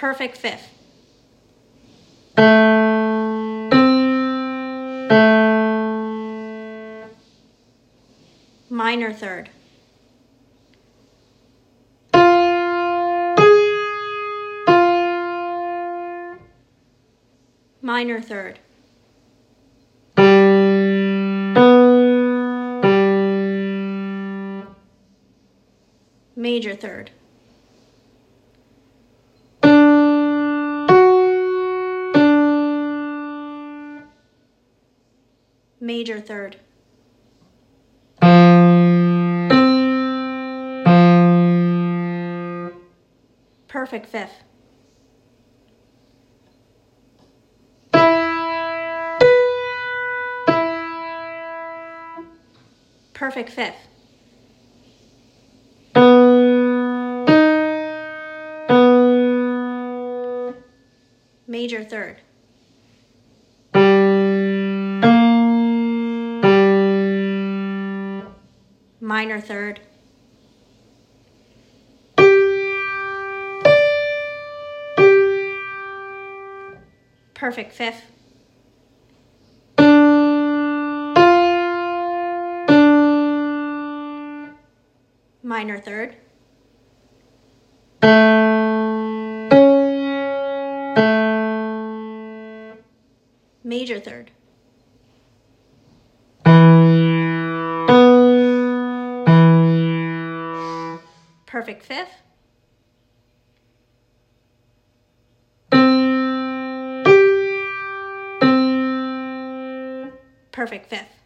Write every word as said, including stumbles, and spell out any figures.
Perfect fifth. Minor third. Minor third. Major third. Major third. Perfect fifth. Perfect fifth. Major third. Minor third. Perfect fifth. Minor third. Major third. Perfect fifth. Perfect fifth.